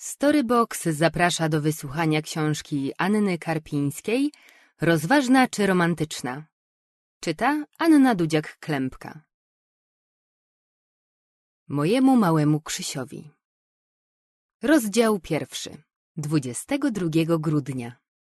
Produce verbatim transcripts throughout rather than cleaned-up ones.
Storybox zaprasza do wysłuchania książki Anny Karpińskiej Rozważna czy romantyczna? Czyta Anna Dudziak-Klempka. Mojemu małemu Krzysiowi. Rozdział pierwszy. dwudziestego drugiego grudnia.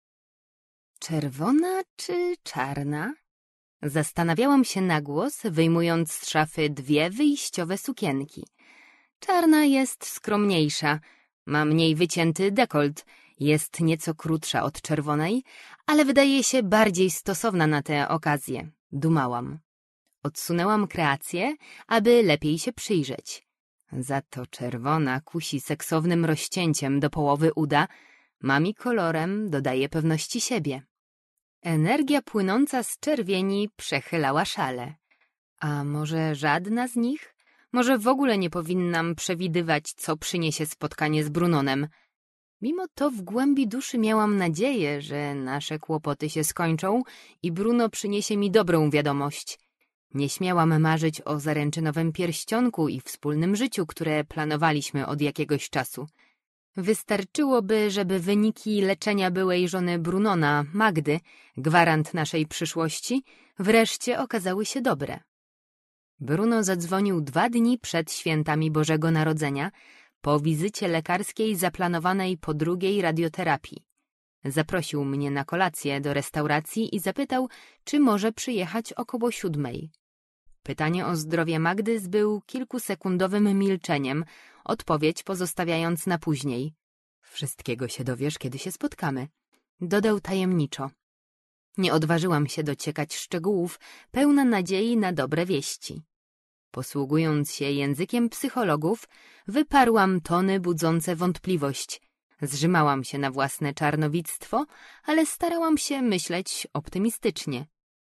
Czerwona czy czarna? Zastanawiałam się na głos, wyjmując z szafy dwie wyjściowe sukienki. Czarna jest skromniejsza, ma mniej wycięty dekolt, jest nieco krótsza od czerwonej, ale wydaje się bardziej stosowna na tę okazję, dumałam. Odsunęłam kreację, aby lepiej się przyjrzeć. Za to czerwona kusi seksownym rozcięciem do połowy uda, ma mi kolorem, dodaje pewności siebie. Energia płynąca z czerwieni przechylała szale. A może żadna z nich? Może w ogóle nie powinnam przewidywać, co przyniesie spotkanie z Brunonem. Mimo to w głębi duszy miałam nadzieję, że nasze kłopoty się skończą i Bruno przyniesie mi dobrą wiadomość. Nie śmiałam marzyć o zaręczynowym pierścionku i wspólnym życiu, które planowaliśmy od jakiegoś czasu. Wystarczyłoby, żeby wyniki leczenia byłej żony Brunona, Magdy, gwarant naszej przyszłości, wreszcie okazały się dobre. Bruno zadzwonił dwa dni przed świętami Bożego Narodzenia, po wizycie lekarskiej zaplanowanej po drugiej radioterapii. Zaprosił mnie na kolację do restauracji i zapytał, czy może przyjechać około siódmej. Pytanie o zdrowie Magdy zbył kilkusekundowym milczeniem, odpowiedź pozostawiając na później. Wszystkiego się dowiesz, kiedy się spotkamy. Dodał tajemniczo. Nie odważyłam się dociekać szczegółów, pełna nadziei na dobre wieści. Posługując się językiem psychologów, wyparłam tony budzące wątpliwość. Zrzymałam się na własne czarnowictwo, ale starałam się myśleć optymistycznie.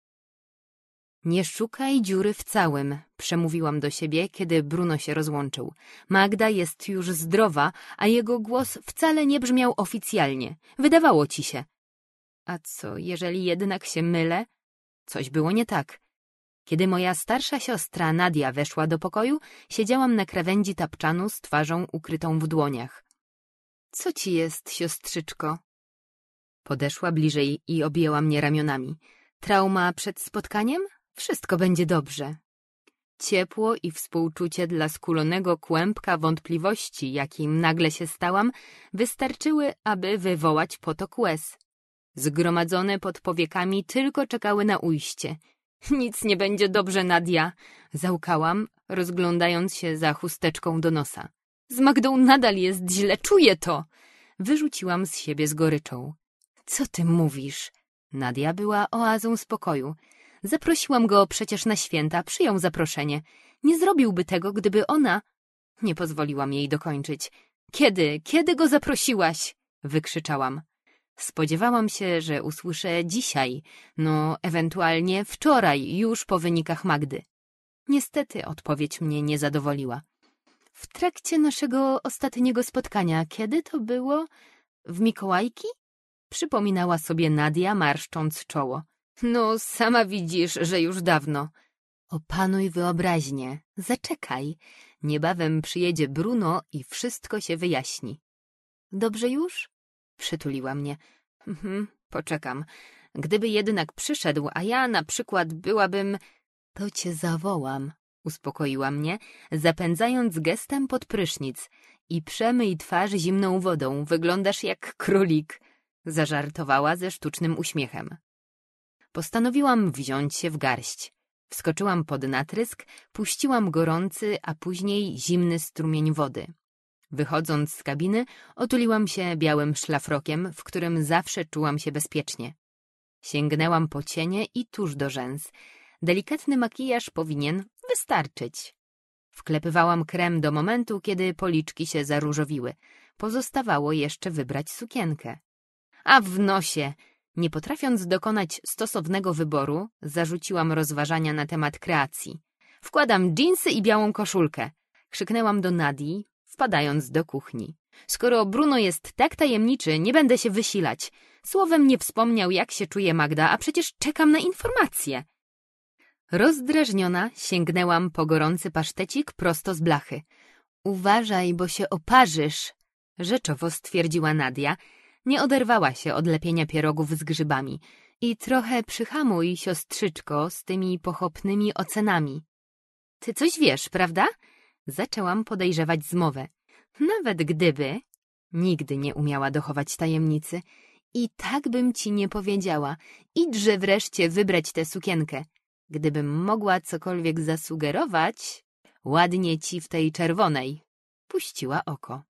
Nie szukaj dziury w całym, przemówiłam do siebie, kiedy Bruno się rozłączył. Magda jest już zdrowa, a jego głos wcale nie brzmiał oficjalnie. Wydawało ci się. A co, jeżeli jednak się mylę? Coś było nie tak. Kiedy moja starsza siostra Nadia weszła do pokoju, siedziałam na krawędzi tapczanu z twarzą ukrytą w dłoniach. Co ci jest, siostrzyczko? Podeszła bliżej i objęła mnie ramionami. Trauma przed spotkaniem? Wszystko będzie dobrze. Ciepło i współczucie dla skulonego kłębka wątpliwości, jakim nagle się stałam, wystarczyły, aby wywołać potok łez. Zgromadzone pod powiekami tylko czekały na ujście. Nic nie będzie dobrze, Nadia, załkałam, rozglądając się za chusteczką do nosa. Z Magdą nadal jest źle, czuję to! Wyrzuciłam z siebie z goryczą. Co ty mówisz? Nadia była oazą spokoju. Zaprosiłam go przecież na święta, przyjął zaproszenie. Nie zrobiłby tego, gdyby ona... Nie pozwoliłam jej dokończyć. Kiedy, kiedy go zaprosiłaś? Wykrzyczałam. Spodziewałam się, że usłyszę dzisiaj, no ewentualnie wczoraj, już po wynikach Magdy. Niestety odpowiedź mnie nie zadowoliła. W trakcie naszego ostatniego spotkania, kiedy to było? W Mikołajki? Przypominała sobie Nadia, marszcząc czoło. No, sama widzisz, że już dawno. Opanuj wyobraźnię, zaczekaj. Niebawem przyjedzie Bruno i wszystko się wyjaśni. Dobrze już? Przytuliła mnie. Mhm, poczekam. Gdyby jednak przyszedł, a ja na przykład byłabym... To cię zawołam, uspokoiła mnie, zapędzając gestem pod prysznic. I przemyj twarz zimną wodą, wyglądasz jak królik. Zażartowała ze sztucznym uśmiechem. Postanowiłam wziąć się w garść. Wskoczyłam pod natrysk, puściłam gorący, a później zimny strumień wody. Wychodząc z kabiny, otuliłam się białym szlafrokiem, w którym zawsze czułam się bezpiecznie. Sięgnęłam po cienie i tuż do rzęs. Delikatny makijaż powinien wystarczyć. Wklepywałam krem do momentu, kiedy policzki się zaróżowiły. Pozostawało jeszcze wybrać sukienkę. A w nosie! Nie potrafiąc dokonać stosownego wyboru, zarzuciłam rozważania na temat kreacji. Wkładam dżinsy i białą koszulkę. Krzyknęłam do Nadii, wpadając do kuchni. Skoro Bruno jest tak tajemniczy, nie będę się wysilać. Słowem nie wspomniał, jak się czuje Magda, a przecież czekam na informacje. Rozdrażniona sięgnęłam po gorący pasztecik prosto z blachy. Uważaj, bo się oparzysz. rzeczowo stwierdziła Nadia. Nie oderwała się od lepienia pierogów z grzybami. I trochę przyhamuj, siostrzyczko, z tymi pochopnymi ocenami. Ty coś wiesz, prawda? Zaczęłam podejrzewać zmowę. Nawet gdyby... Nigdy nie umiała dochować tajemnicy. I tak bym ci nie powiedziała. Idźże wreszcie wybrać tę sukienkę. Gdybym mogła cokolwiek zasugerować, ładnie ci w tej czerwonej. Puściła oko.